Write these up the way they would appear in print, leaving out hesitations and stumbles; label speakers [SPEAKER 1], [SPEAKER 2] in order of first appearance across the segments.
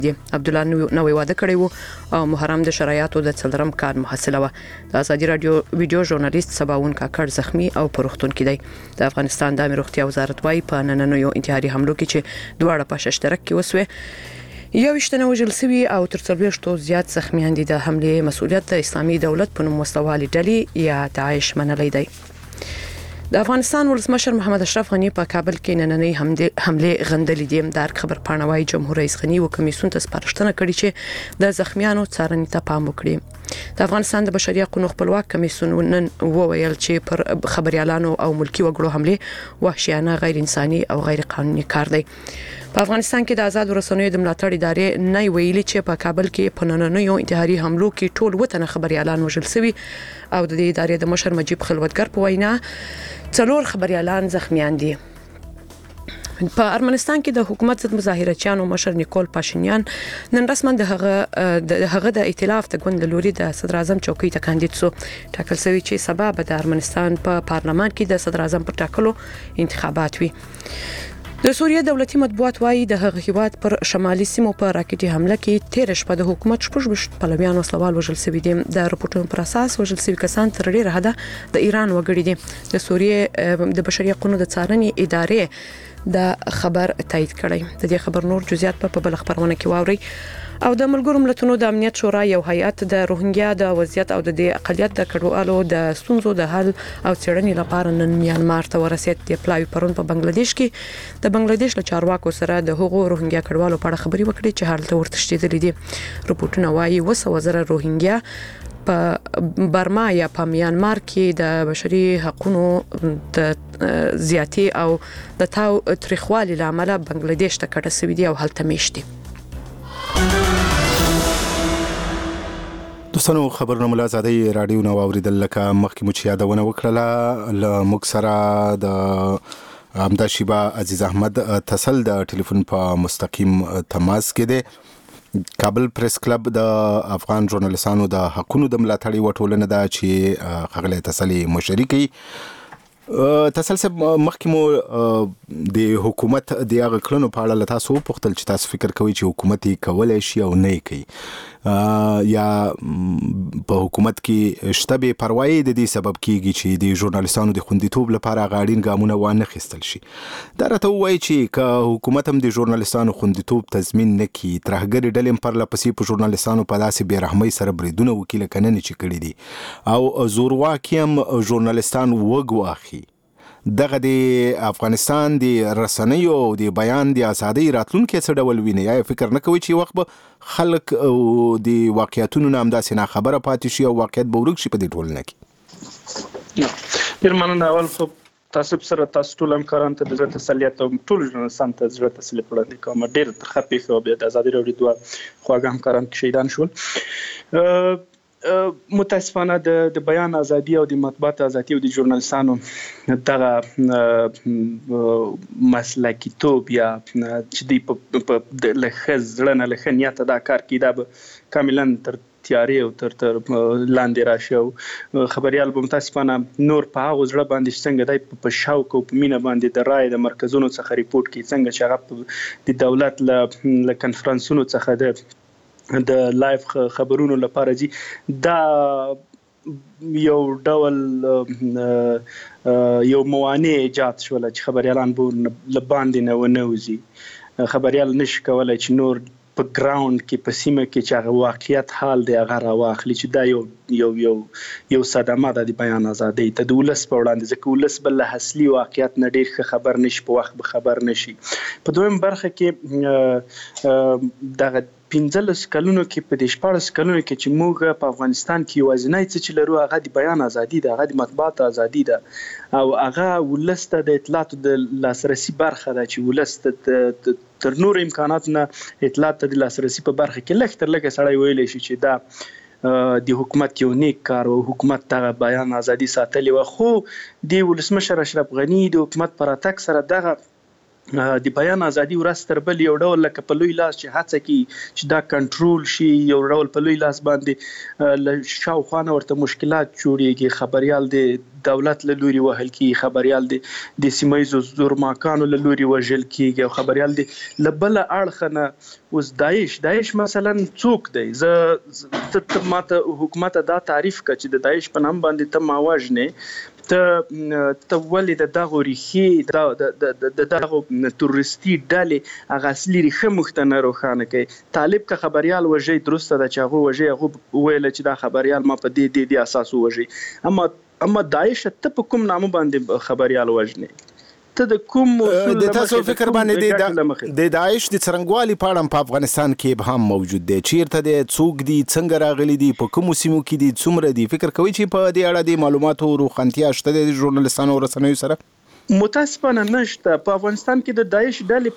[SPEAKER 1] عبدالله نوې واده کړی وو او محرم د شرایطو د څلرم کال محصله و. د ازادي رادیو ویډیو ژورنالیست سباون کاکړ زخمی او پروختون کې دی. د افغانستان د روغتیا وزارت وايي په نننیو انتحاري حملو کې چې دواړه په ششترک کې وسوي یو وشتنه وژل شوی او تر 40 زیات زخمیان دي. د حمله مسؤلیت د اسلامي دولت په نوم وسوالي ډلې یا داعش منلې دی. د افغانستان ولسمشر محمد اشرف غنی په کابل کې نننۍ حمله غندلې دي. د خبر پاڼوي جمهور رئیس غنی و کمیسیون ته سپارښتنه کړې چې د زخمیانو څارنې ته پام وکړي. د افغانستان د بشري حقوقو خپلواک کمیسیون نن وویل چې پر خبريالانو او ملکی وګړو حمله وحشیانه غیر انساني او غیر قانوني کار دی. په افغانستان کې د آزاد رسنیو د ملاتړ ادارې نه ویلي چې په کابل کې په نننیو انتحاري حملو کې ټول وطن خبريالان وژل شوي او د دې ادارې د مشر مجيب خلوتګر په وینا 4 خبريالان زخمیان دي. په ارمنستان کې د حکومت ضد مظاهرچیانو مشر نیکول پاشینیان نن رسما د هغه د ائتلاف د ګوند لوري د صدر اعظم چوکۍ ته کاندید شو. ټاکل شوی چې سبا به د ارمنستان په پارلمان کې د صدر اعظم پر ټاکلو انتخابات وي. د سوریه دولتي مطبوعات وايي د هغه هیواد پر شمالي سیمو په راکټي حمله کې 13 شپه د حکومت شپږ پلویان وسلوال وژل شوي دي. د راپورټونو پر اساس وژل شوي کسان تر ډیره حده د ایران وګړي دي. د سوریه د بشري حقوقو د څارنې ادارې د خبر تایید کړی. د دې خبر نور جزئیات په بل خبرونه کې واوري. او د ملګرو ملتونو د امنیت شورا یو هیئت د روهینګیا د وضعیت او د اقلیت د کډوالو د ستونزو د حل او څېړنې لپاره نن میانمار ته ورسېد. د پلاوی پرون په بنگلاديش کې د بنگلاديش له چارواکو سره د هغو روهینګیا کډوالو په اړه خبري وکړي چې حالت ورتښتېدلې دي. رپورټونه وايي 200,000 روهینګیا په برما یا په میانمار کې د بشري حقوقو د زیاتی او د تاو تاریخوالي لامل بنگلاديش ته کډه سوي دي او هلته میشتي.
[SPEAKER 2] دوستانو خبرونه مل آزادۍ رادیو نو اوریدل لکه مخکې مو چې یادونه وکړه له موږ سره د همدا شیبه عزیز احمد تسل د ټلیفون په مستقیم تماس کې دی. کابل پریس کلب د افغان ژورنالیستانو د حقوقو د ملاتړ وټولنه ده چې خغله تسلی مشري کوي. تسل صاحب مخکې مو د حکومت د هغه کړنو په اړه تاسو پوښتل چې تاسو فکر کوئ چې حکومت یې کولای شي او نه کوي یا په حکومت کې شته به پروايي د دې سبب کیږي چې د ژورنالیستانو د خوندیتوب لپاره غاړین ګامونه وانه خستل شي. دا راته وایي چې که حکومت هم د ژورنالیستانو خوندیتوب تضمین نه کړي ترهګر ډلې پر لپسې په ژورنالیستانو په داسې بیرحمۍ سره بریدونه وکیل کنه نه چې کړی دي او زورواکي هم ژورنالیستان وګواخي. دغه د افغانستان د رسنیو او د بیان د ازادۍ راتلونکي څه ډول ویني؟ یا فکر نه کوي چې وخت به خلک د واقعیتونو نه همداسې نه خبره پاتې شي او واقعیت به ورک شي په دې ټولنه کې؟
[SPEAKER 3] ډېر مننه. اول خو تاسو سره تاسو ټول همکاران ته د زړه تسلیت او ټول ژورنالیستانو ته زړه تسلیت وړاندې کوم. ډېر ترخه پیښه او د ازادي راډیو دوه خواږه همکاران کې شهیدان شول. متاسفانه د بیان ازادي او د مطبوعات ازادي او د ژورنالیستانو دغه مسلکیتوب یا چې دی په لخوا زړه نه لخوا نیت دا کار کې دا به کاملا تر تیاری او تر لاندې راشي او خبريال به متاسفانه نور په هغه زړه باندې څنګه دی په شوق او په مینه باندې د رای د مرکزونو څخه ریپورت کوي څنګه چې هغه د دولت له کنفرانسونو څخه د لایف خبرونو لپاره جی دا یو ډول یو موانع ایجاد شول چې خبريالان به لباندې نه ونوزي. خبريال نشي کولای چې نور په ګراوند کې په سیمه کې چې هغه واقعیت حال دی هغه راواخلي چې دا یو صدمه ده د بیان ازادۍ ته د ولس په وړاندې ځکه ولس بل اصلي واقعیت نه ډېر خبر نشي په وخت به خبر نشي. په دویم برخه کې دغه 15 کلونو کې په 14 کلونو کې چې موږ په افغانستان کې یوازینی څه چې لرو هغه د بیان ازادي ده هغه د مطبوعات ازادي ده او هغه ولس ته د اطلاعاتو د لاسرسي برخه ده چې ولس ته تر نور امکانات نه اطلاعات ته د لاسرسي په برخه کې لږ تر لږه سړی ویلی شي چې دا د حکومت یو نیک کار او حکومت ته بیان ازادي ساتلې و. خو د ولسمشر اشرف غنی د حکومت پر اتک سره دغه د بیان ازادي ورځ تر بل یو ډول لکه په لوی لاس چې هڅه کوي چې دا کنټرول شي، یو ډول په لوی لاس باندې شاوخوا نه ورته مشکلات جوړیږي. خبريال د دولت له لوري وهل کیږي، خبريال د سیمایي زورماکانو له لوري وژل کیږي، او خبريال د لبل اړخ نه اوس داعش مثلا څوک دی؟ زه ماته حکومت دا تعریف کړ چې د داعش په نام باندې ته ماوژنې، ته ولې د دغو ریښې د دغو تورستي ډلې هغه اصلي ریښه موږ ته نه روښانه کوي. طالب که خبريال وژي درسته ده چې هغه وژي، هغه ویل چې دا خبريال ما په دې اساس وژي، اما داعش ته په کوم نامه باندې خبريال وژني؟ ته د کوم
[SPEAKER 2] د تاسو فکر باندې د داعش د څرنګوالي په اړه په افغانستان کې هم موجود دی؟ چیرته دی؟ څوک دي؟ څنګه راغلي دي؟ په کومو سیمو کې دي؟ څومره دي؟ فکر کوي چې په دې اړه د معلوماتو روښانتیا شته د ژورنالستانو او رسنیو سره؟
[SPEAKER 3] متاسفانه نشته. په افغانستان کې د داعش ډلې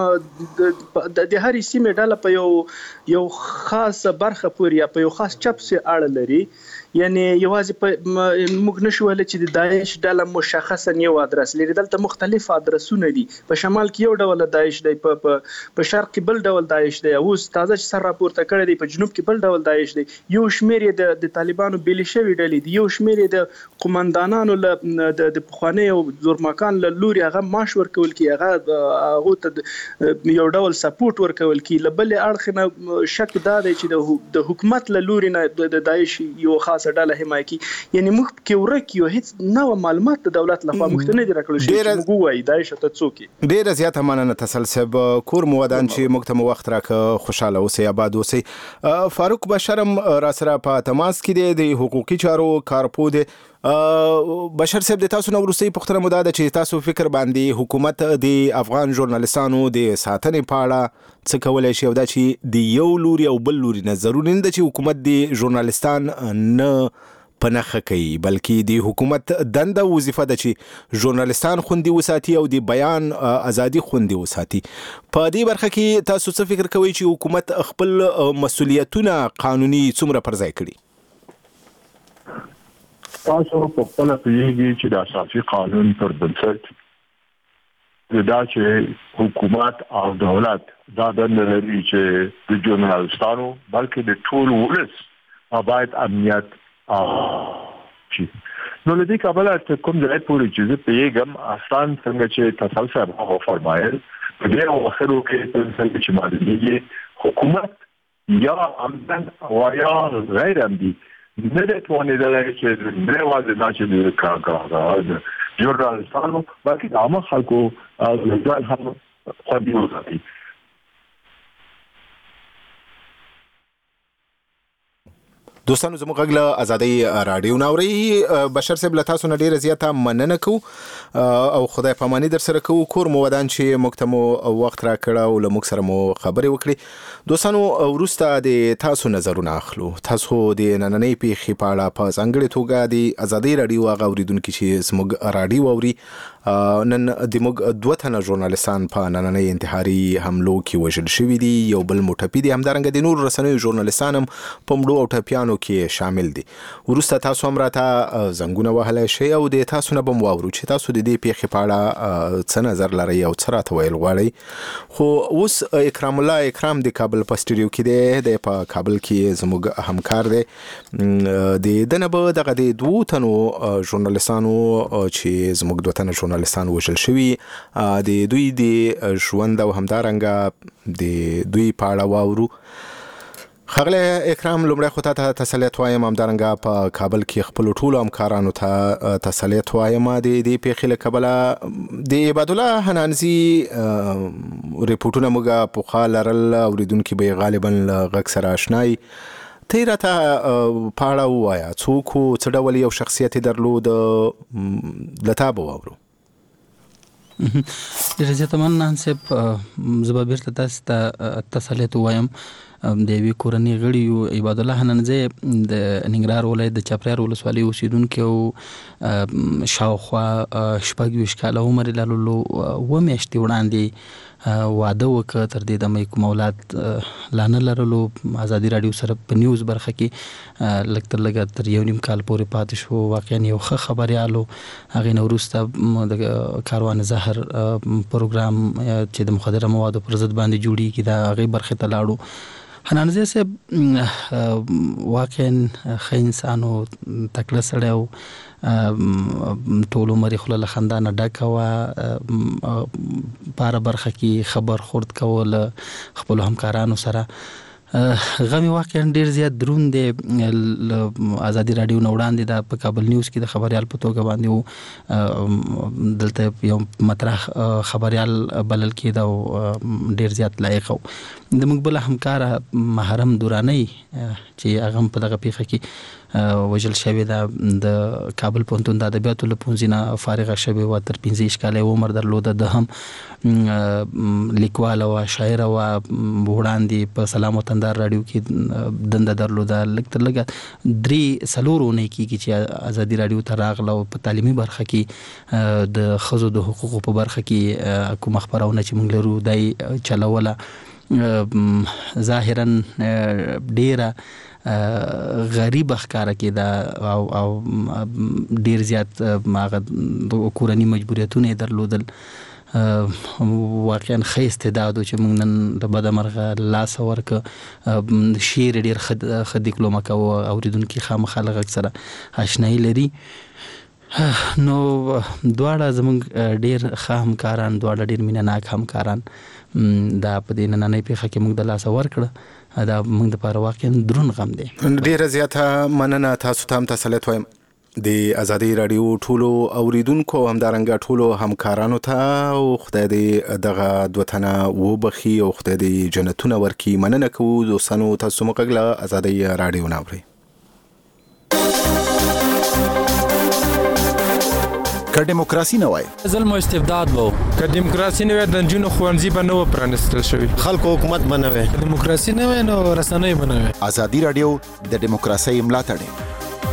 [SPEAKER 3] په د هرې سیمې ډله په یو خاص برخه پورې یا په یو خاص چپ سي اړه لري. یعنی یوازې موږ نشو ویل چې د داعش ډله مشخصا یو ادرس لري، دلته مختلف ادرسونه دي. په شمال کې یو ډول داعش دی، په شرق کې بل ډول داعش دی، اوس تازه چې سر راپورته کړی دی په جنوب کې بل ډول داعش دی. یو شمیر د طالبانو بیل شوی ډلې دي، یو شمیر د قومندانانو د پخوانیو زورماکان له لوري هغه معاش ورکول کی، هغه ته یو ډول سپورټ ورکول کی. لبل اړخ نه شک دا دی چې د حکومت له لوري نه د داعش یو خاص ډله حمایت کی. یعنی موږ کې ورکیو هیڅ نو معلومات د دولت لخوا موږ نه دي راکړل شي چې موږ وایي داعش ته څوک.
[SPEAKER 2] ډیر زیات مننه تسلسل کور مودان چې موږ ته وخت راکړه. خوشاله اوسئ، آباد اوسئ. فاروق بشرم را سره په تماس کې دی، د حقوقي چارو کارپو دی. بشر صاحب، د تاسو نو ورسې پختره مدده چې تاسو فکر باندې حکومت د افغان ژورنالستانو د ساتنې په اړه څه کولای شي، او دا چې د یو لوري او بل لوري نه ضروري نه ده چې حکومت د ژورنالستان نه پنهخه کوي، بلکې د حکومت دنده وظیفه ده چې ژورنالستان خوندي وساتي او د بیان ازادي خوندي وساتي. په دې برخه کې تاسو څه فکر کوئ چې حکومت خپل مسؤلیتونه قانوني څومره پر ځای کړي؟
[SPEAKER 4] تاسو په خپل پیږي چې د اساسي قانون پر بنسټ دا چې حکومت او دولت دا دنده لري چې د ژورنالستانو بلکې د ټول ولس باید امنیت شي. نو لدې کابل ته کوم ځای پورې چې پیغام آسان څنګه چې تسلسل هغه فرمایل په دې اواخرو کې څنګه چې مالي حکومت یا امن او یا غیر امني نه ده توانیدلی چې نه یوازې دا چې د ژورنالستانو بلکې د عامه خلکو ځان هم خوندي وساتي.
[SPEAKER 2] دوستانو زموږ غږ له ازادۍ راډیو ناوري. بشر صاحب له تاسو نه ډیره زیاته مننه کوو او خدای پاماني در سره کوو. کور مو ودان چې موږ ته مو وخت راکړه او له موږ سره مو خبرې وکړې. دوستانو وروسته د تاسو نظرونه اخلو. تاسو د نننۍ پیښې په اړه په ځانګړې توګه د ازادۍ راډیو هغه اوریدونکي چې زموږ راډیو اوري، نن د موږ دوه تنه ژورنالستان په نننۍ انتحاري حملو کې وژل شوي دي، یو بل مو ټپي دي، همدارنګه د نور رسنیو ژورنالستان هم په مړو او ټپیانو کې شامل دي. وروسته تاسو هم راته زنګونه وهلی شئ او د تاسو نه به م واورو چې تاسو د دې پیښې په اړه څه نظر لرئ او څه راته ویل غواړئ. خو اوس اکرام الله اکرام د کابل په سټوډیو کې دی، په کابل کې زموږ همکار دی. د ده نه به دغه د دوو تنو ژورنالستانو چې زموږ دوه تنه ژورنالستان وژل شوي د دوی د ژوند او همدارنګه د دوی په اړه واورو. ښاغلی اکرام، لومړی خو ته تسلیت وایم، همدارنګه په کابل کې خپلو ټولو همکارانو ته تسلیت وایم د دې پیښې له کبله. د عبادالله حنانزي ریپورټونه موږ پخوا لرل، اوریدونکي به یې غالبا له غږ سره اشنایي. ته یې راته په اړه ووایه څوک و، څه ډول یو شخصیت یې درلود، له تا به واورو.
[SPEAKER 5] ډېره زیاته مننه صاحب. زه به بیرته تاسو ته تسلیت ووایم. د یوې کورنۍ غړي یو عبادالله حنانزی د ننګرهار ولایت د چاپریار ولسوالۍ اوسیدونکی او شاوخوا 26 کاله عمر یې لرلو. 2 میاشتې وړاندې واده وکړ تر دې د کوم اولاد لانه لرلو ازادي رادیو سره په نیوز برخه کې لکه تر یو نیم کال پورې پاتې شو. واقعا یو ښه خبريالو هغه نورسته د کاروان زهر پروګرام چې د مخدره موادو پر ضد باندې جوړیږي دا هغه برخه ته لاړو. حنان زه سه واقعا ښه انسان او تکړه سړی او ټول عمر خپل خاندان ډکه وا پاره برخه کې خبر خورد کول خپل همکارانو سره غمی واقعا ډیر زیات درون دی. ازادي رادیو نو وړاندې د په کابل نیوز کې د خبريال په توګه باندې دلته یو مطرح خبريال بلل کېده او ډیر زیات لایق و. د موږ بل همکار محرم دورانی چې هغه په دغه پیښه کې وجل شوی د کابل پونتون د ادبیاتو له پونځینه فارغه شوی و تر 15 کاله عمر درلوده. د هم لیکوال او شاعر او وړاندې په سلام وطندار رادیو کې دنده درلوده. لکه 3 نه کیږي چې ازادي رادیو ته راغله او په تعلیمي برخه کې د خزو د حقوقو په برخه کې کوم خبرونه چې موږ لرو دای چلوله ظاهرا ډیره غریب ښکارا کېده او ډیر زیات ماغه کورنی مجبوریتونه درلودل. واقعا ښه استعداد چې موږ نن د بدمرغه لاس ورک شعر ډیر ښه ډیپلوما کوو اوریدونکو خامخاله اکثره آشنایی لري. نو دواړه زموږ ډیر ښه همکاران دواړه ډیر مینناک همکاران دا په دې نننۍ پیښه کې موږ د لاس ورکړه دا موږ د پاره واقعا درون غم دی.
[SPEAKER 2] ډیر زیاته مننه تاسو ته تسلیت وایم د ازادي رادیو ټولو اوریدونکو همدارنګه ټولو همکارانو ته او خدای دې دغه دوتنه وبخي او خدای دې جنتونه ورکي. مننه کوو دوستانو تاسو مقګله ازادي رادیو ناوړي.
[SPEAKER 6] که دیموکراسي نه وای
[SPEAKER 7] ظلم او استبداد وو،
[SPEAKER 8] که دیموکراسي نه وای د جنونو خوانزي به نه پرانستل شوی،
[SPEAKER 6] خلکو حکومت بنوي.
[SPEAKER 8] دیموکراسي نه وای نو رسنۍ بنوي.
[SPEAKER 6] ازادي رادیو د دیموکراسي ملاتړ.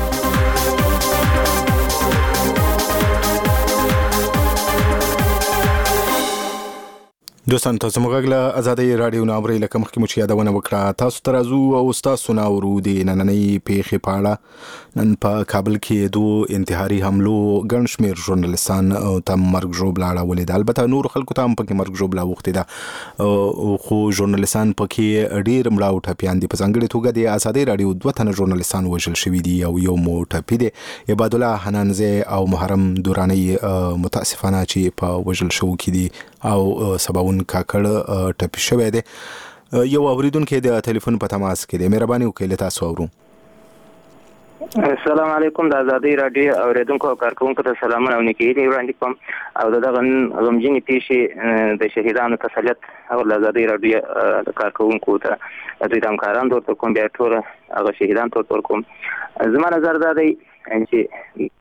[SPEAKER 2] دوستان تاسو مګله ازادي رادیو ناوړي لکه مخکې مو چې یادونه وکړه تاسو ترازو او تاسو ناورو د نننۍ پیښې پاړه نن په کابل کې دوه انتحاري حملو ګڼ شمېر ژورنالستان ته مرګ ژوبله ولید. البته نور خلکو ته هم پکې مرګ ژوبله وختي ده خو ژورنالستان پکې ډیر مړاو ټپيان دي. په ځانګړي توګه د ازادي رادیو دوه تنه ژورنالستان وژل شوي دي او یو مو ټپي دی. عباد الله حنانزه او محرم دورانی متاسفانه چې په وژل شو کې دي او سباون کاکړ ټپي شوی دی. یو اوریدونکو د ټلیفون په تماس کې دی. مهرباني وکړئ تاسو اورو.
[SPEAKER 9] السلام علیکم د ازادي رادیو اوریدونکو او کارکونکو ته سلامونه او نیکي وړاندې کوم او دغه غمجنې پیښې د شهیدانو تسلیت او د ازادي رادیو کارکونکو ته دوی د همکارانو ورته کوم بیا ټول هغه شهیدان ته کوم. زما نظر دا دی چې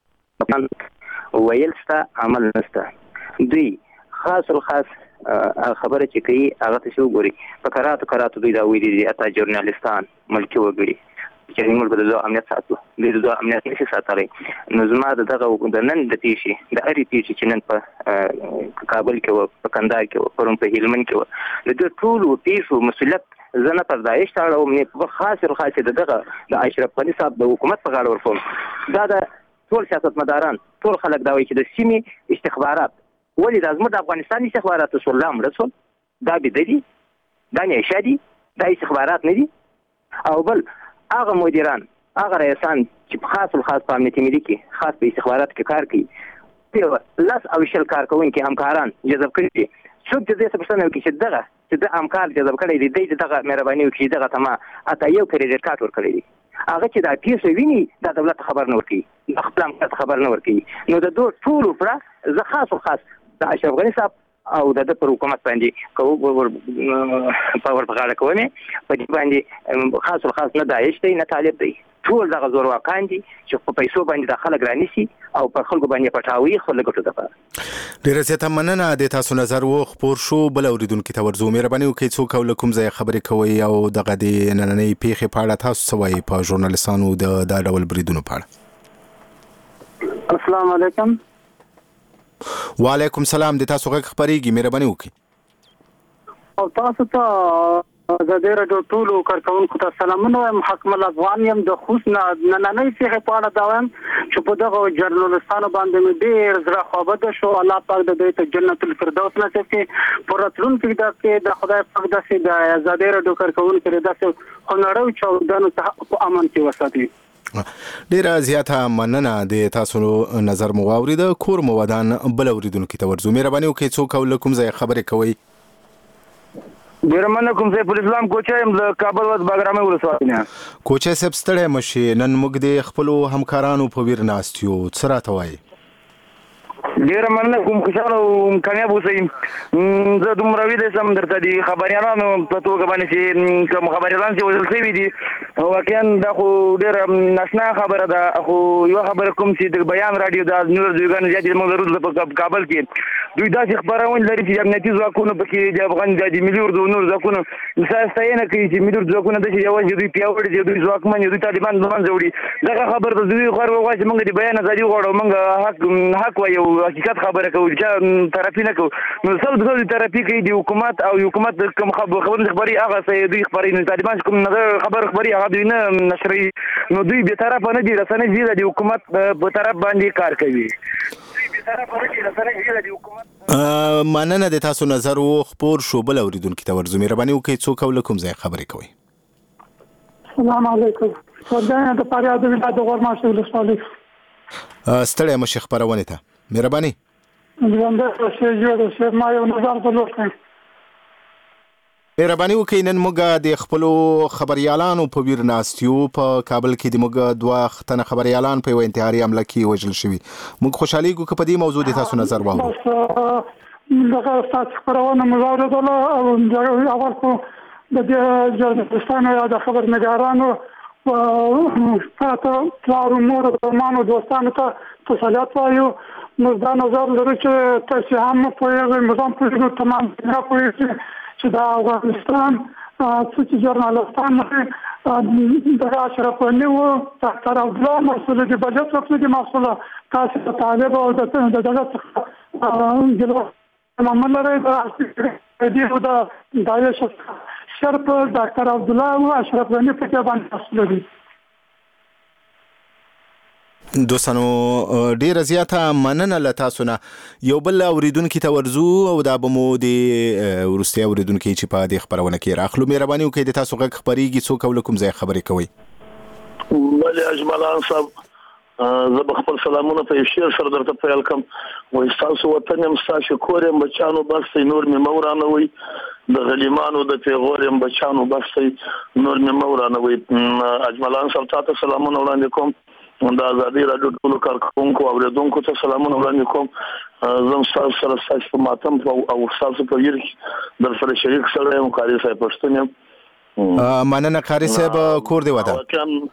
[SPEAKER 9] ویل ستا عمل نسته. دوی خاص الخاص خبره چې کوي هغه ته شو ګوري په کراتو دوی دا ویلي دي اته ژورنالستان ملکی وګړي چې موږ به د امنیت ساتو د امنیت نشي ساتلی. نو زما دغه د نن د پیښې د اړې پیښې چې نن په کابل کې و په کندهار کې و پرون په هلمند کې و د ټول پیښو مسؤلیت زنه پر داعش تاړو مې خاص الخاص دغه د اشرف غنی صاحب د حکومت په غاړه ورکوم. دا د ټول سیاستمداران ټول خلک دا وایي چې د سیمې استخبارات ولې د ازمت افغانستان استخبارات سلام رسول دا بددي دا نشه دي دا استخبارات نه دي. او بل هغه مدیران هغه رئیسان چې خاص الخاص په امنیتي ملي کې خاص په استخبارات کې کار کوي په لاس او شل کارکونکو همکاران جذب کړي څوک دې څه پښتنه کوي چې د همکار جذب کړي دي دغه مهرباني وکړي دغه تما اته یو کریډټ کارت ورکړي دي هغه چې دا پیسې ویني د دولت خبر نه ورکړي د خپل خبر نه ورکړي. نو د دوه ټول پر زه خاص د اشرف غنی صاحب او د پر حکومت باندې پاور په غاړه کوي په دې باندې خاص نه داعش دی نه طالب دی ټول دغه زور واکان دي چې په پیسو باندې د خلک رانیسي او پر خلکو باندې پټاوي خلک ټوټه ده.
[SPEAKER 2] ډیر زیاته مننه د تاسو نظر و خبر شو بل اوریدونکو ته ورزو. مهرباني وکړئ څوک ولکم ځای خبرې کوي او دغه د نننۍ پیښې په اړه تاسو سوي په ژورنالستانو د ډول بریدونو په اړه.
[SPEAKER 9] السلام علیکم.
[SPEAKER 2] وعلیکم سلام د تاسو غږ خبرېږي. مهرباني وکړئ.
[SPEAKER 7] او تاسو ته د دې راډیو ټولو کارکونکو ته سلامونه وایم. حکم الافغان یم د خوست نننۍ پیښې په اړه دا وایم چې په دغه جرنالستانو باندې مې ډېر زړه خوابده شو. الله پاک د دوی ته جنت الفردوس نصیب کړي. په راتلونکي کې د خدای پاک داسې د ازادۍ راډیو کارکونکو داسې هنري چاودنو ته په امن کې وساتي.
[SPEAKER 2] ډیره زیاته مننه د تاسو نظر مو واورید. کور مو ودان بل اوریدونکو ته ورزو. مهرباني وکړئ څوک او کوم ځای خبرې کوي؟
[SPEAKER 10] ډیر مننه کوم سیف الاسلام کوچا يم د کابل ود باګرامه ولسوالۍ نه.
[SPEAKER 2] کوچا صاحب ستړی مشي نن موږ د خپل همکارانو په ویر ناستیو څه راته وایي؟
[SPEAKER 10] ډیر مننه کوم خوشاله او کامیاب اوسئ. زه دومره ویلې سم درته دي خبريالانو په توګه باندې چې کوم خبريالان چې وژل شوي دي واقعا دا خو ډیر ناشنا خبره ده. خو یو خبره کوم چې د بیان رادیو د نیوز دویګان زیاتې موږ لرو په کابل کې دوی داسې خبرونه لري چې امنیتي ځواکونه پکې د افغان د ملي اردو نور ځواکونه ستاینه کوي چې ملي اردو ځواکونه د یوازې دوی پیاوړي دي دوی ځواکمن دي دوی طالبان ځوان جوړي. دغه خبره د دوی خور وایي چې موږ د بیان ازادي غواړو موږ حق وایو حقیقت خبره کوو چې طرفي نه کوو. نو څه طرفي کوي د حکومت او حکومت کوم خبري هغه دوی خبري نه طالبان کوم خبر خبري هغه دوی نه نشري. نو دوی به طرف نه دي رسنۍ دي د حکومت په طرف باندې کار کوي.
[SPEAKER 2] مننه د تاسو نظر او خبر شو بل اوریدونکو ته ورزو. مهرباني وکړئ څوک او کوم ځای خبرې کوي؟
[SPEAKER 11] السلام علیکم. څنګه د پاره د ولایت د غورماشي ولسوالۍ
[SPEAKER 2] ستړی مشه خبرونه ته مهرباني.
[SPEAKER 11] ژوند څه جوړ شه ما یو نظر درلوکم.
[SPEAKER 2] مهرباني وکړئ نن موږ د خپل خبريالانو په ویر ناستیو په کابل کې د موږ دوه ختنه خبريالان په یو انتحاري حمله کې وژل شوي. موږ خوشحالي کوو په دې موضوع د تاسو نظر واورو.
[SPEAKER 11] دغه تاسو خبرونه مو واوریدله او اول خو د دې جرنالستانو یا د خبرنګارانو تاسو پلار مور مانو دوستانو ته تسلیت وایو. موږ دا نظر لرو چې تاسو هم په یو نظام پوهیږئ تمام نه پوهیږئ چې دا افغانستان چې جرنالستان دغه اشرف غني و ډاکټر عبدالله مسؤل دي بجټ مسؤل دي مسؤل تاسو طالب او دغه ګلو محمد لري د دایې شرف ډاکټر عبدالله او اشرف غني په کې باندې مسؤل دي.
[SPEAKER 2] دوستانو ډیره زیاته مننه له تاسو نه. یو بل اوریدونکو ته ورزو او دا به مو د ورستي اوریدونکو چې په دې خبرونه کې راخلو. مهرباني وکړئ د تاسو غږ خبريږي څوک او کوم ځای خبرې کوي؟
[SPEAKER 4] بله اجمالان صاحب زه به خپل سلامونه په شیر سره درته پیل کوم. وایي تاسو وطن يم تاسو کور يم بچانو بس نور مې مورانه وي د غلیمانو د پیغور يم بچانو بس نور مې مورانه وي. اجمالان صاحب تاسو سلامونه وړاندې کوم. د ازادي راډیو ټولو کارکونکو او اوریدونکو ته سلامونه وړاندې کوم. زم تاسو سره په ماتم او تاسو په ویر در سره شریک سره یم. قاری صاحب پښتون یم.
[SPEAKER 2] مننه قاری صاحب کور دی ودا.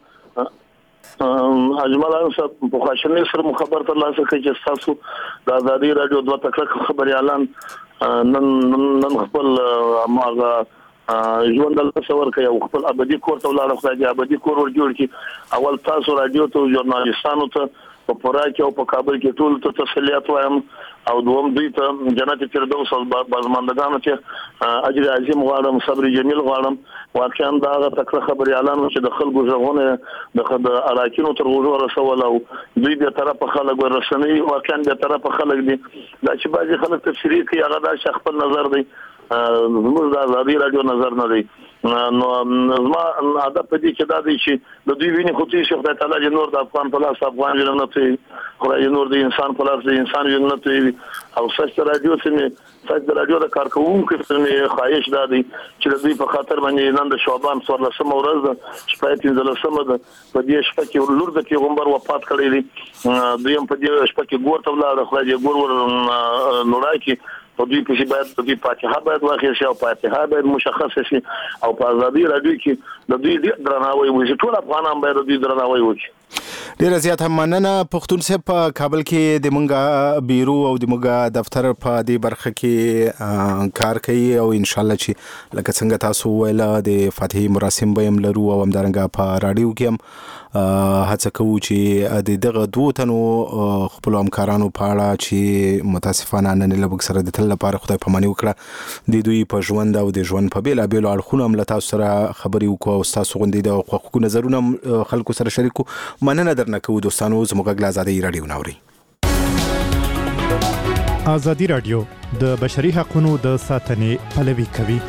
[SPEAKER 4] اجمالان صاحب په خوشنۍ سره خبر تر لاسه کوي چې تاسو د ازادي راډیو دوه تکړه خبريالان نن خپل اماغه ژوند له تصور کوي او خپل ابدي کور ته ولاړ خدای دې ابدي کور ور جوړ کړي. اول تاسو رادیو ته ژورنالستانو ته په پورا کې او په کابل کې ټول ته تسلیت وایم او دوم دوی ته جنت فردوس او بازماندگانو ته اجر عظیم غواړم صبر جمیل غواړم. واقعا دا تکړه خبريالانو چې د خلکو ژغونه د اراکینو تر غوږو رسول او دوی به طرف خلک ورسنی واقعا به طرف خلک دي دا چې بعضي خلک تفسیری کوي هغه دا خپل نظر دی زموږ د ازادي راډیو نظر نه دی. نو زما عادت پدې کې دا دی چې د دوی ویني خو چې خدای تعالی نور د افغان په لاس افغان جنت خدای نور د انسان په لاس د انسان جنت او سچ راډیو سمې سچ راډیو د کارکونکو سمې خواهش دا دی چې د دوی په خاطر باندې نن د شعبان 14 ورځ چې په 13 ده په دې شپه کې لور د پیغمبر وفات کړی دی. دوی هم په دې شپه کې ګور ته ولاړ خدای دې ګور نورای کې په دې کې باید د دې فاتحه باید واخیر شي او فاتحه باید مشخص شي او په ازادي راډیو کې د دې درناوی وشي. ټول افغانان باید د دې درناوی وکړي.
[SPEAKER 2] ډیر زیات مننه. پښتون صاحب په کابل کې د مونږه بیرو او د مونږه دفتر په دې برخه کې کار کوي او ان شاء الله چې لکه څنګه تاسو ویل د فاتحه مراسم به هم لرو او همدارنګه په رادیو کې هم هڅه کوو چې د دغه دوه تنو خپل همکارانو په اړه چې متاسفانه نن له موږ سره د تل لپاره خدای پاماني وکړه د دوی په ژوند او د ژوند په بیلابیلو اړخونو هم له تاسو سره خبرې وکړو او تاسو غوندې د حقوقو نظرونه خلکو سره شریکو. مننه درنه کوو دوستانو، زموږ غږ آزادۍ رادیو ناوري.
[SPEAKER 12] آزادي رادیو د بشري حقوقو د ساتنې پلوي کوي.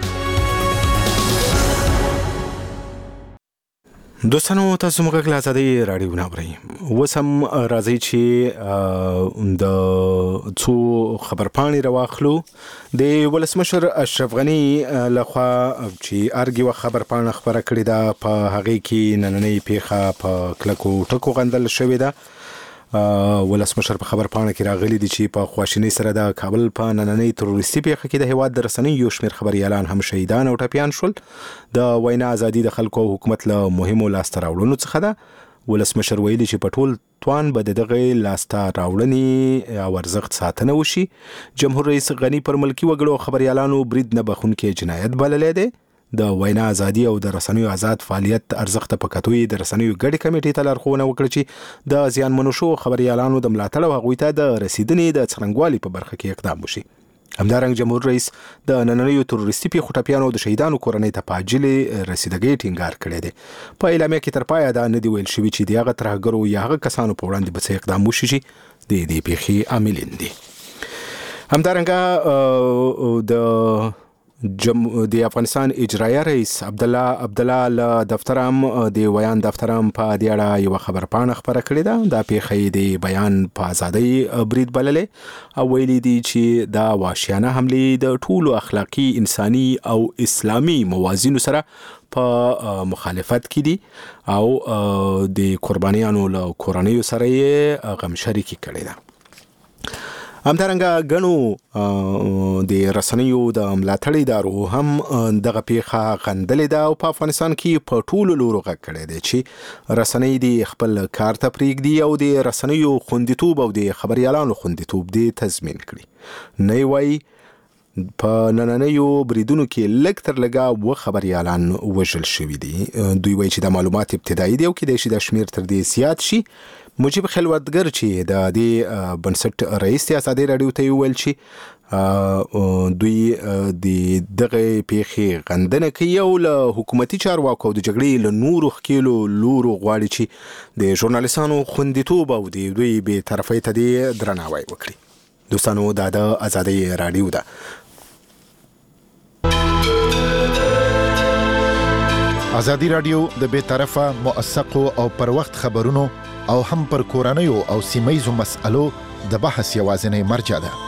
[SPEAKER 2] دوستانو تاسو موږ غږ آزادۍ رادیو ناوري. وسم راځي چې د څو خبرپاڼې راواخلو. د ولسمشر اشرف غنی لخوا چې ارګي خبرپاڼه خبره کړې ده، په هغه کې نننۍ پیښه په کلکو ټکو غندل شوې ده. ولسمشر په خبرپاڼه کې راغلي دي چې په خواشینۍ سره د کابل په نننۍ تروریستي پیښه کې د هیواد د رسنیو یو شمېر خبريالان هم شهیدان او ټپیان شول. د وینا ازادي د خلکو او حکومت له مهمو لاسته راوړنو څخه ده. ولسمشر ویلي چې په ټول توان به دغه لاسته راوړنې او ارزښت ساتنه وشي. جمهور رئیس غنی پر ملکی وګړو خبريالانو برید نه بخونکي جنایت بللې ده. د وینا ازادي او د رسنیو آزاد فعالیت ارزښت په کتوي د رسنیو ګډي کمیټې ته لارښوونه وکړه چې د زیانمنو شو خبريالانو د ملاتړ او هغوی ته د رسیدنې د څرنګوالي په برخه کې اقدام وشي. همدارنګه جمهور رئیس د نننیو تروریستي پیښو ټپیانو د شهیدانو کورنۍ ته په عاجل رسیدګۍ ټینګار کړی دی. په اعلامیه کې تر پایه دا نه دی ویل شوی چې دغه ترهګرو یا هغه کسانو په وړاندې به اقدام وشي چې د دې پیښې عاملین دي. همدارنګه د افغانستان اجرایه رئیس عبدالله له دفتر هم د ویان دفتر هم په دې اړه یو خبرپاڼه خبره کړې ده. دا پیښه د بیان په ازادۍ برید بللې او ویلي دي چې دا وحشیانه حملې د ټولو اخلاقی، انساني او اسلامي موازینو سره په مخالفت کې دي او د قربانیانو له کورنیو سره یې غم شریکي کړې ده. همدارنګه غنو د رسنیو د ملاتړ ادارو هم دغه پیښه غندلې ده او په افغانستان کې په ټولو لورو غږ کړی دی چې رسنۍ د خپل کار ته پرېږدي او د رسنیو خوندیتوب او د خبريالانو خوندیتوب دې تضمین کړي. نه وایي په نننیو بریدونو کې لږ تر لږه و خبريالان وژل شوي دي. دوی وایي چې د معلومات ابتدایي دی او کېدای شي د شمیر تر دې زیات شي. مجيب خلوتګر چې د دې بنسټ رئیس د آزادۍ رادیو ته ویل چې دوی د دغه پیښې غندنه کوي او له حکومتي چارواکو د جګړې له نورو خکیلو لورو غواړي چې د ژورنالیستانو خوندیتوب او د دوی بې طرفۍ ته د درناوی وکړي. دوستانو دا د آزادۍ رادیو ده.
[SPEAKER 6] آزادي رادیو د بې طرفه، موثقو او پر وخت خبرونو او هم پر کورنیو او سیمایزو مسألو د بحث یوازینی مرجع ده.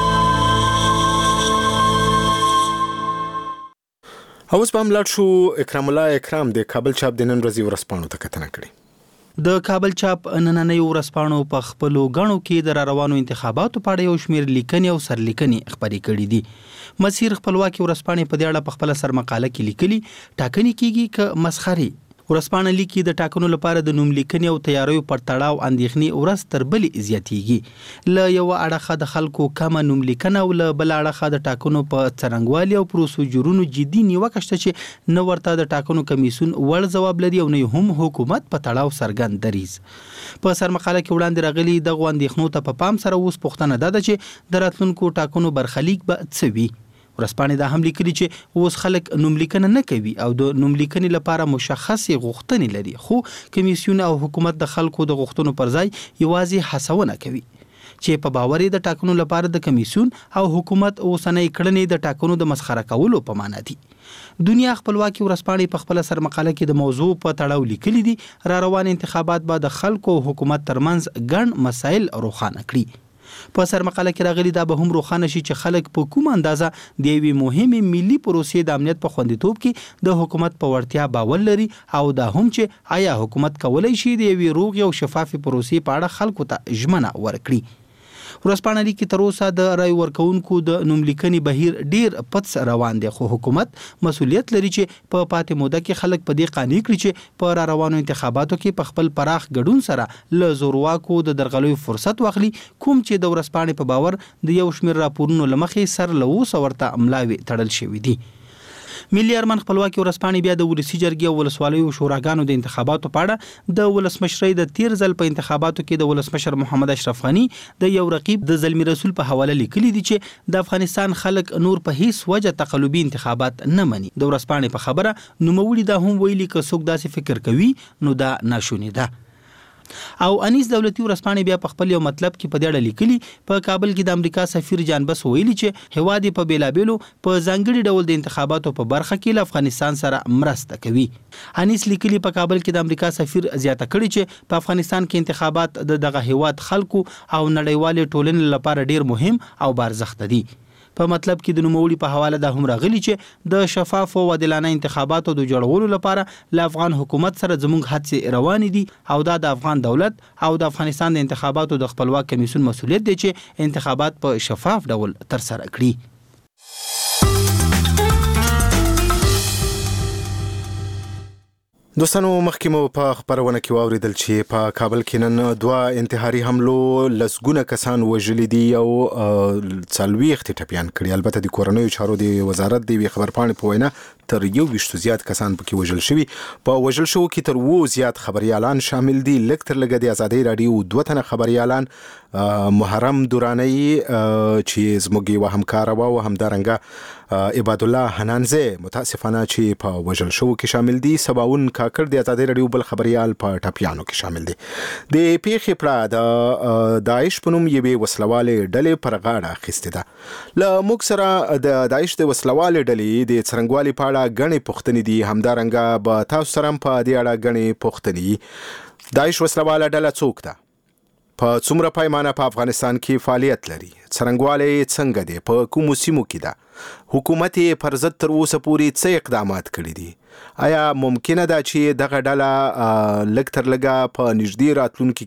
[SPEAKER 2] اوس به ملاړ شو اکرام الله اکرام د کابل چاپ د نن ورځې ورځپاڼو ته کتنه کړې.
[SPEAKER 5] د کابل چاپ نننۍ ورځپاڼو په خپلو غاڼو کې د روانو انتخاباتو په اړه یو شمېر لیکنې او سرلیکنې خبرې کړې دي. مسیر خپلواکي ورځپاڼې په دې اړه په خپل سرمقاله کې لیکلي ټاکنې کېږي ک مسخري. ورځپاڼه لیکي د ټاکنو لپاره د نوم لیکنې او تیاریو پر تړاو اندېښنې ورځ تر بلې زیاتېږي. له یو اړخه د خلکو کم نوم لیکنه او له بل اړخه د ټاکنو په څرنګوالي او پروسیجرونو جدي نیوکه شته چې نه ورته د ټاکنو کمیسیون وړ ځواب لري او نه هم حکومت په تړاو څرګند دریځ. په سرمقاله کې وړاندې راغلي دغه اندېښنو ته په پام سره اوس پوښتنه ده چې د راتلونکو ټاکنو برخلیک به څه وي. ورځپاڼې دا هم لیکلي چې اوس خلک نوملیکنه نه کوي او د نوملیکنې لپاره مشخصې غوښتنې لري، خو کمیسیون او حکومت د خلکو د غوښتنو پر ځای یوازې هڅونه کوي چې په باور د ټاکنو لپاره د کمیسیون او حکومت اوسنۍ کړنې د ټاکنو د مسخره کولو په معنا دي. دنیا خپلواکي ورځپاڼې په خپل سرمقاله کې د موضوع په تړاو لیکلي دي را روان انتخابات به د خلکو او حکومت ترمنځ ګڼ مسایل روښانه کړي. په سرمقاله کې راغلي دا به هم روښانه شي چې خلک په کوم اندازه د یوې مهمې ملي پروسې د امنیت په خوندیتوب کې د حکومت په وړتیا باور لري او دا هم چې آیا حکومت کولی شي د یوې روغې او شفافې پروسې په اړه خلکو ته ژمنه ورکړي. ورځپاڼه لیکي تر اوسه د رای ورکونکو د نوملیکنې بهیر ډیر پڅ روان دی، خو حکومت مسؤلیت لري چې په پاتې موده کې خلک په دې قانع کړي چې په را روانو انتخاباتو کې په خپل پراخ ګډون سره له زورواکو د درغلیو فرصت واخلي، کوم چې د ورځپاڼې په باور د یو شمېر راپورونو له مخې سر له اوسه ورته املاوي تړل شوي دي. ملي ارمان خپلواکي ورځپاڼې بیا د ولسي جرګې او ولسوالیو شوراګانو د انتخاباتو په اړه د ولسمشرۍ د تیر ځل په انتخاباتو کې د ولسمشر محمد اشرف غنی د یو رقیب د زلمی رسول په حواله لیکلي دي چې د افغانستان خلک نور په هیڅ وجه تقلبي انتخابات نه مني. د ورځپاڼې په خبره نوموړي دا هم ویلي که څوک داسې فکر کوي نو دا ناشونی ده. او انیس دولتي ورځپاڼې بیا په خپل یو مطلب کې په دې اړه لیکلي په کابل کې د امریکا سفیر جان بس ویلي چې هواد په بیلابېلو په ځانګړي ډول د انتخاباتو په برخه کې له افغانستان سره مرسته کوي. انیس لیکلي په کابل کې د امریکا سفیر زیاته کړي چې په افغانستان کې انتخابات د دغه هواد خلکو او نړیوال ټولنې لپاره ډیر مهم او بارزښت دي. په مطلب کې د نوموړي په حواله د هم راغلي چې د شفاف او عادلانه انتخاباتو د جوړولو لپاره له افغان حکومت سره زموږ هڅې روانې دي او دا د افغان دولت او د افغانستان د انتخاباتو د خپلواک کمیسیون مسؤلیت دی چې انتخابات په شفاف ډول ترسره کړي.
[SPEAKER 2] دوستانو مخکې مو په خبرونه کې واوریدل چې په کابل کې نن 2 انتحاري حملو لسګونه کسان وژلي دي او 40 ټپيان کړي. البته د کورنیو چارو د وزارت دی خبرپاڼې په وینا تر 20 زیات کسان پکې وژل شوي. په وژل شو کې تر 2 زیات خبريالان شامل دي. لکتر لګ د آزادۍ رادیو 2 تنه خبريالان محرم دورانی چې زموږ یو همکار او همدارنګه عباد الله حنانزه متاسفانه چې په وژل شو کې شامل دي. سباون کاکر د آزادۍ رادیو بل خبريال په ټاپیانو کې شامل دي. د پیښې پړه د داعش په نوم یوې وسلوالې ډلې پر غاړه اخیستې ده. له موږ سره د داعش د وسلوالې ډلې د څرنګوالي په اړه غني پوښتنې دي. همدارنګه به تاسو سره په دې اړه غني پوښتنې. داعش وسلواله ډله څوک ده؟ په څومره پیمانه په افغانستان کې فعالیت لري؟ څرنګواله څنګه دی؟ په کومو سیمو کې ده؟ حکومت پر ضد تر اوسه پورې څه اقدامات کړي دي؟ آیا ممکنه ده چې دغه ډله لکتر لګه په نږدې راتلونکي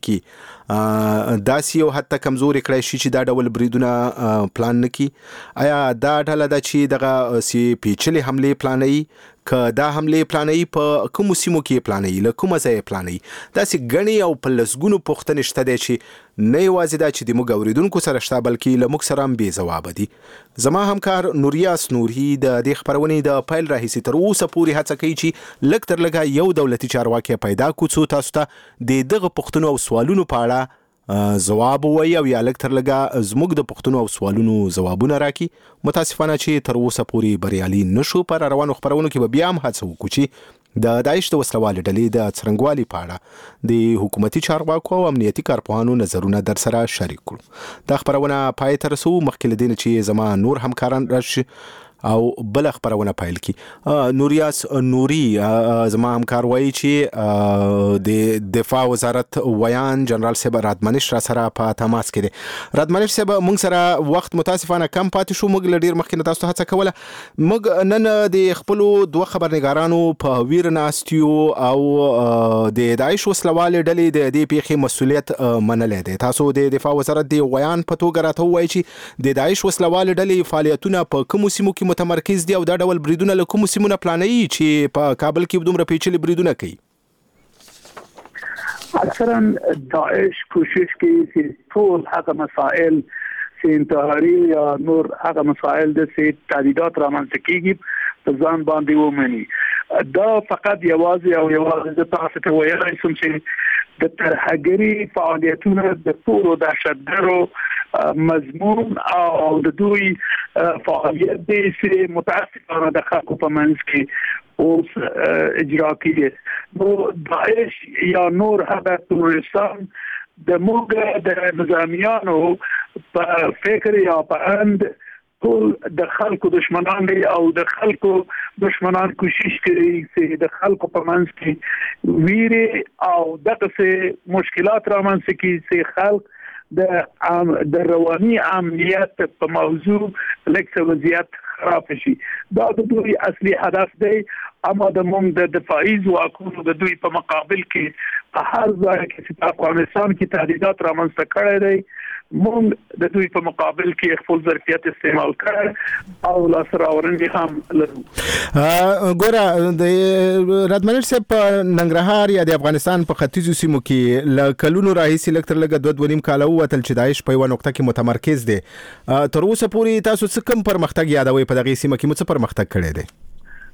[SPEAKER 2] کې داسې یو حتی کمزوري کړی شي چې دا ډول بریدونه پلان نکړي؟ آیا دا ډله ده چې دغه پیچلې حملې پلانوي؟ که دا حملې پلانوي په کومو سیمو کې پلانوي؟ له کومه ځایه پلانوي؟ داسې ګڼې او په لسګونو پوښتنې شته دی چې نه یوازې دا چې د موږ اورېدونکو سره شته بلکې له موږ سره هم بې ځوابه دي. زما همکار نوریاس نوري د دې خبرونې د پیل راهیسې تر اوسه پورې هڅه کوي چې لږ تر لږه یو دولتي چارواکي پیدا کړو څو تاسو ته د دغه پوښتنو او سوالونو په اړه ځواب وایي او یا لږ تر لږه زموږ د پوښتنو او سوالونو ځوابونه راکړي. متاسفانه چې تر اوسه پورې بریالي نشو. پر روانو خبرونو کې به بیا هم هڅه وکړو چې د داعش د وسلوالې ډلې د څرنګوالي په اړه د حکومتي چارواکو او امنیتي کارپوهانو نظرونه در سره شریک کړو. دا خبرونه پای ته رسو. مخکې له دې چې زما نور همکاران راشي او بل خبرونه پایل کی. نوریاس نوري زما همکار وایي چې د دفاع وزارت ویان جنرال صاحب رادمنش را سره په تماس کې دي. رادمنش صاحب موږ سره وخت متاسفانه کم پاتې شو. موږ لډیر مخکې تاسو ته هڅه کوله. موږ نن د خپل 2 خبرنګارانو په ویر ناستیو او د داعش وسلوالې ډلې د دې پیښې مسؤلیت منلې دي. تاسو د دفاع وزارت دی ویان په توګه راته وایي چې د داعش وسلوالې ډلې فعالیتونه په کوم سیمو کې متمرکز دي او دا ډول بریدونه له کوم سیمونه پلانوي چې په کابل کې دومره پیچلي بریدونه کوي؟
[SPEAKER 13] اکثرا داعش کوشش کوي چې ټول هغه مسائل چې انتحاري یا نور هغه مسائل د تهدیدات رامنځته کیږي په ځان باندې ومني. دا فقط یوازې د تاسو ته ویلای شم چې د ترهګري فعالیتونه د ټولو دهشتګرو مضمون او د دوی فعالیت دي چې متاسفانه د خلکو په منځ کې اوس اجرا کیږي. نو داعش یا نور هغه تروریستان د موږ د نظامیانو په فکر یا په اند ټول د خلکو دشمنان دي او د خلکو دشمنان کوشش کوي چې د خلکو په منځ کې ویره او دغه مشکلات رامنځته کړي چې خلک د رواني امنیت په موضوع لکه وضعیت خراب شي. دا د دوی اصلي هدف دی. اما د موږ د دفاعي ځواکونو د دوی په مقابل کې په هر ځای کې چې په افغانستان کې تهدیدات رامنځته کړي دي موږ د دوی په مقابل کې خپل ظرفیت استعمال کړ او لاسره ورنګ هم لرو.
[SPEAKER 2] ګوره د رادمنش صاحب په ننګرهار یا د افغانستان په ختیځو سیمو کې ل کلونو راهیسې لکتر لګ 2.5 کال وتل چې داعش په یو نقطه کې متمرکز دي. تر اوسه پورې تاسو څه کوم پرمختګ یادوي په دغه سیمه کې؟ مو څه پرمختګ کړی دی؟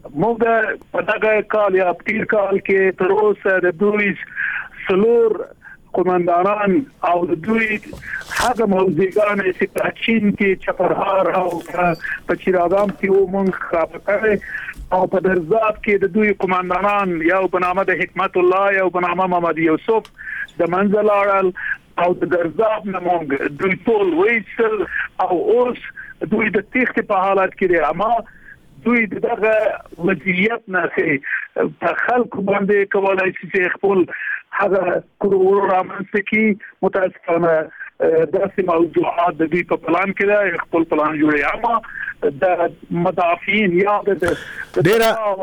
[SPEAKER 13] موږ په دغه کال یا تیر کال کې تر اوسه د دوی سلور قومندانان او د دوی هغه موضوعګان چې په چین کې چپرهار او په چیراغام کې ومنځ خاطر او په درزاب کې د دوی قومندانان یو په نامه د حکمت الله یو په نامه محمد یوسف د منځل اړل او د درزاب نمونګ دوی ټول ویسل او اوس دوی د تخت په حالت کې دي اما دوی دغه وضعیت نه په خلکو باندې کولای شي چې خپل هغه کورور رامنځته کی متاسفانه داسې موضوعات د دې په پلان کې ده خپل پلان جوړي اما د مدافعین یا د